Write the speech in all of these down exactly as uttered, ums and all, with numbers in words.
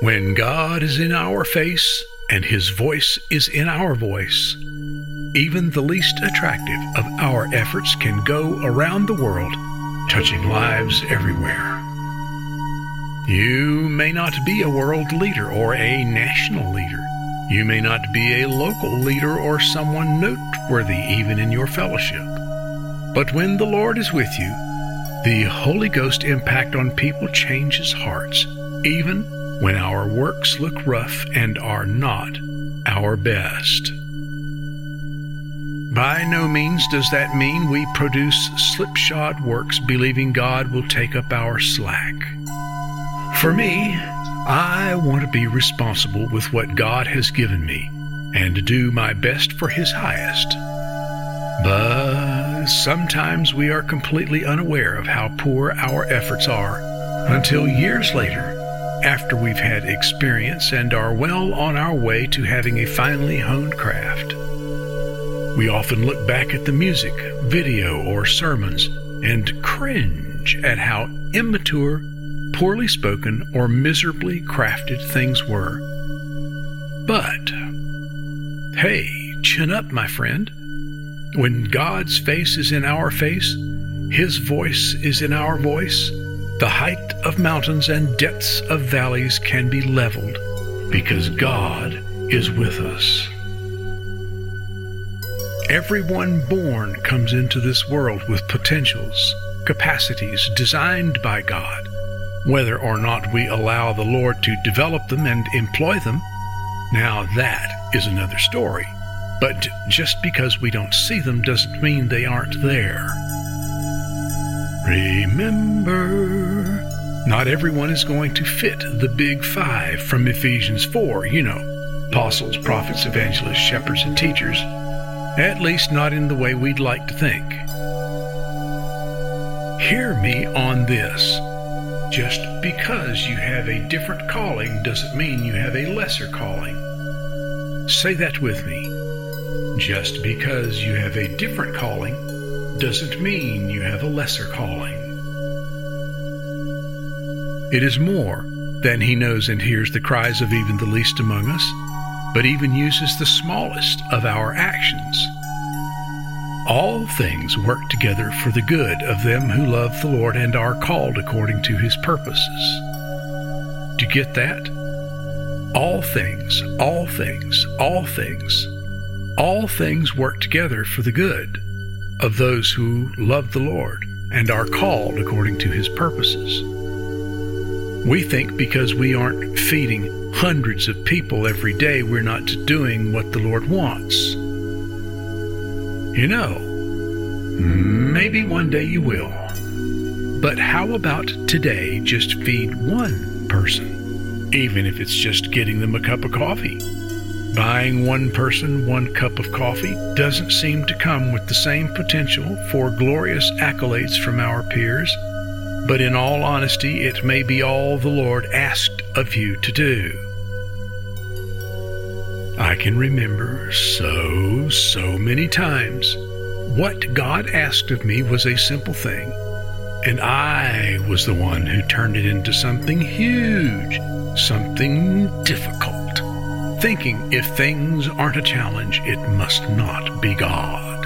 When God is in our face and His voice is in our voice, even the least attractive of our efforts can go around the world, touching lives everywhere. You may not be a world leader or a national leader. You may not be a local leader or someone noteworthy even in your fellowship. But when the Lord is with you, the Holy Ghost impact on people changes hearts, even when our works look rough and are not our best. By no means does that mean we produce slipshod works believing God will take up our slack. For me, I want to be responsible with what God has given me and do my best for His highest. But sometimes we are completely unaware of how poor our efforts are until years later, after we've had experience and are well on our way to having a finely honed craft. We often look back at the music, video, or sermons and cringe at how immature, poorly spoken, or miserably crafted things were. But, hey, chin up, my friend. When God's face is in our face, His voice is in our voice, the height of mountains and depths of valleys can be leveled because God is with us. Everyone born comes into this world with potentials, capacities designed by God. Whether or not we allow the Lord to develop them and employ them, now that is another story. But just because we don't see them doesn't mean they aren't there. Remember, not everyone is going to fit the big five from Ephesians four, you know, apostles, prophets, evangelists, shepherds, and teachers, at least not in the way we'd like to think. Hear me on this. Just because you have a different calling doesn't mean you have a lesser calling. Say that with me. Just because you have a different calling doesn't mean you have a lesser calling. It is more than He knows and hears the cries of even the least among us, but even uses the smallest of our actions. All things work together for the good of them who love the Lord and are called according to His purposes. Do you get that? All things, all things, all things, all things work together for the good of those who love the Lord and are called according to His purposes. We think because we aren't feeding hundreds of people every day, we're not doing what the Lord wants. You know, maybe one day you will. But how about today just feed one person, even if it's just getting them a cup of coffee? Buying one person one cup of coffee doesn't seem to come with the same potential for glorious accolades from our peers, but in all honesty, it may be all the Lord asked of you to do. I can remember so, so many times what God asked of me was a simple thing, and I was the one who turned it into something huge, something difficult, thinking if things aren't a challenge, it must not be God.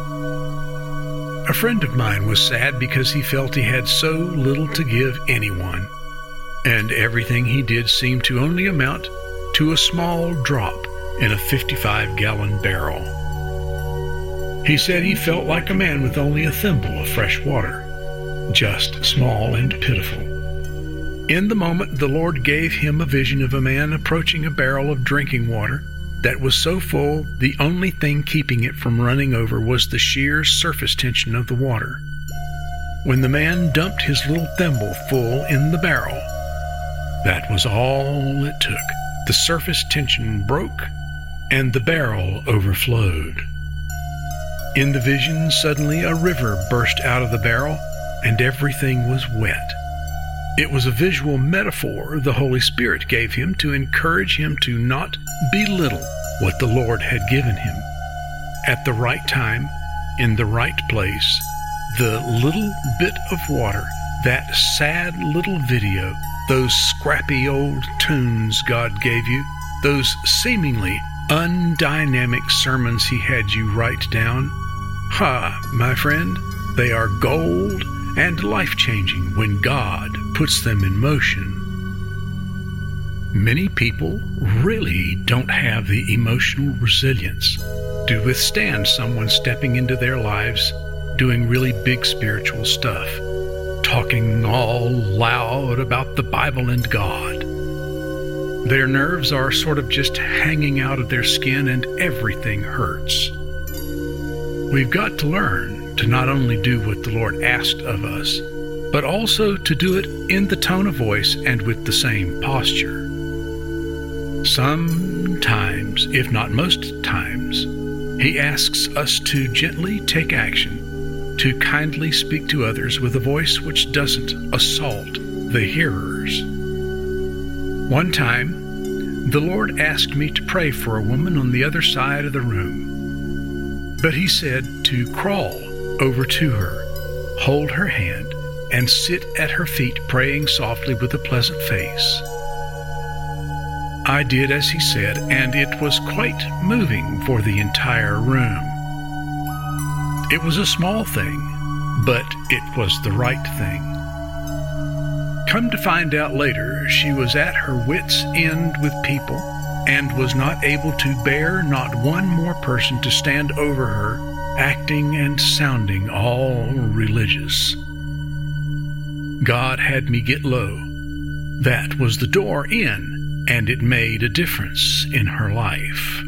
A friend of mine was sad because he felt he had so little to give anyone, and everything he did seemed to only amount to a small drop in a fifty-five gallon barrel. He said he felt like a man with only a thimble of fresh water, just small and pitiful. In the moment, the Lord gave him a vision of a man approaching a barrel of drinking water that was so full the only thing keeping it from running over was the sheer surface tension of the water. When the man dumped his little thimble full in the barrel, that was all it took. The surface tension broke, and the barrel overflowed. In the vision, suddenly a river burst out of the barrel, and everything was wet. It was a visual metaphor the Holy Spirit gave him to encourage him to not belittle what the Lord had given him. At the right time, in the right place, the little bit of water, that sad little video, those scrappy old tunes God gave you, those seemingly undynamic sermons He had you write down, ha, my friend, they are gold and life-changing when God puts them in motion. Many people really don't have the emotional resilience to withstand someone stepping into their lives doing really big spiritual stuff, talking all loud about the Bible and God. Their nerves are sort of just hanging out of their skin and everything hurts. We've got to learn to not only do what the Lord asked of us, but also to do it in the tone of voice and with the same posture. Sometimes, if not most times, He asks us to gently take action, to kindly speak to others with a voice which doesn't assault the hearers. One time, the Lord asked me to pray for a woman on the other side of the room, but He said to crawl over to her, hold her hand, and sit at her feet praying softly with a pleasant face. I did as He said, and it was quite moving for the entire room. It was a small thing, but it was the right thing. Come to find out later, she was at her wits' end with people and was not able to bear not one more person to stand over her, acting and sounding all religious. God had me get low. That was the door in, and it made a difference in her life.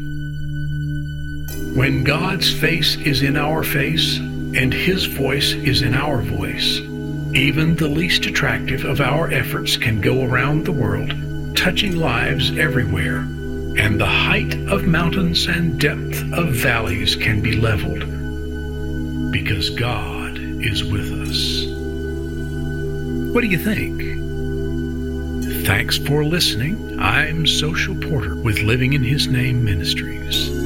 When God's face is in our face and His voice is in our voice, even the least attractive of our efforts can go around the world, touching lives everywhere, and the height of mountains and depth of valleys can be leveled, because God is with us. What do you think? Thanks for listening. I'm Social Porter with Living in His Name Ministries.